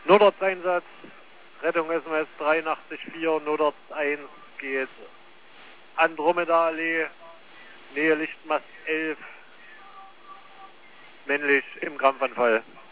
Notarzt-Einsatz, Rettung SMS 834, Notarzt 1 geht Andromeda-Allee, Nähe Lichtmast 11, männlich im Krampfanfall.